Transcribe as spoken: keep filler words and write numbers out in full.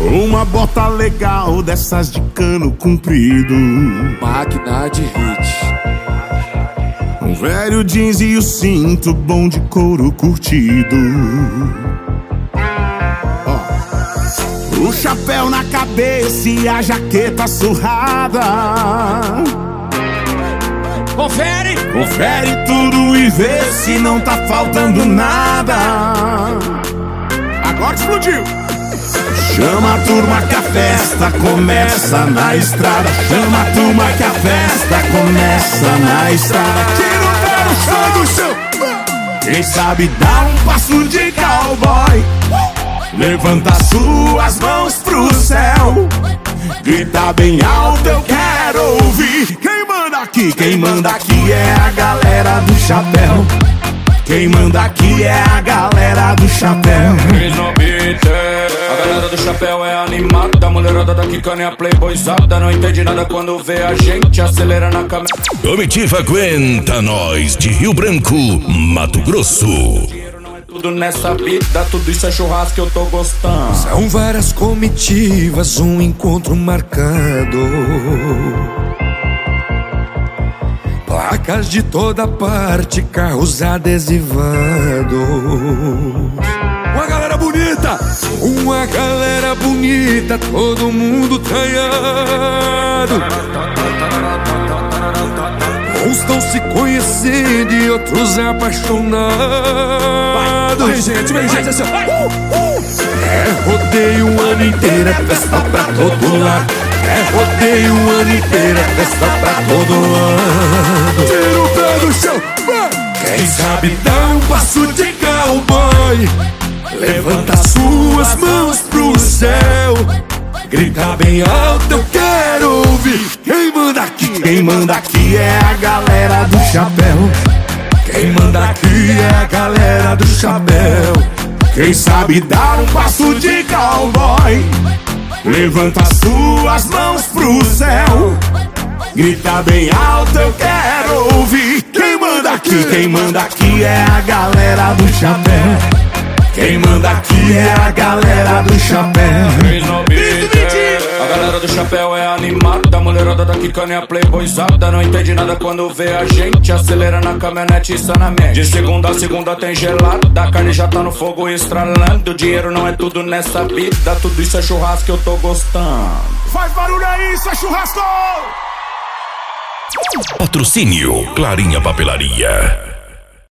Uma bota legal dessas de cano comprido, máquina de hit. Um velho jeans e o cinto bom de couro curtido. Oh. O chapéu na cabeça e a jaqueta surrada. Confere! Confere tudo e vê se não tá faltando nada. Agora explodiu! Chama a turma que a festa começa na estrada. Chama a turma que a festa começa na estrada. Tira o pé no chão do chão. Quem sabe dá um passo de cowboy. Levanta suas mãos pro céu. Grita bem alto, eu quero ouvir. Quem manda aqui? Quem manda aqui é a galera do chapéu. Quem manda aqui é a galera do chapéu. A galera do chapéu é animada. A mulherada daqui caninha playboyzada. Não entende nada quando vê a gente acelera na câmera. Comitiva Aguenta Nós de Rio Branco, Mato Grosso. Tudo nessa vida, tudo isso é churrasco que eu tô gostando. São várias comitivas, um encontro marcado. Placas de toda parte, carros adesivados. Uma galera bonita, uma galera bonita, todo mundo traiado. Uns estão se conhecendo e outros apaixonados. Vem gente, vem gente, assim, uh, uh. É rodeio o ano inteiro, é festa pra todo lado. É rodeio o ano inteiro, é festa pra todo lado. Tira o pé do chão, vai. Quem sabe dá um passo de cowboy. Levanta suas mãos pro céu. Grita bem alto, eu quero ouvir. Quem manda aqui? Quem manda aqui é a galera do chapéu. Quem manda aqui é a galera do chapéu. Quem sabe dar um passo de cowboy. Levanta suas mãos pro céu. Grita bem alto, eu quero ouvir. Quem manda aqui? Quem manda aqui é a galera do chapéu. Quem manda aqui é a galera do chapéu. A galera do chapéu é animada. A mulherada daqui caninha playboyzada. Não entende nada quando vê a gente acelera na caminhonete sanamente. De segunda a segunda tem gelada. A carne já tá no fogo estralando. Dinheiro não é tudo nessa vida. Tudo isso é churrasco que eu tô gostando. Faz barulho aí, isso é churrasco! Patrocínio Clarinha Papelaria.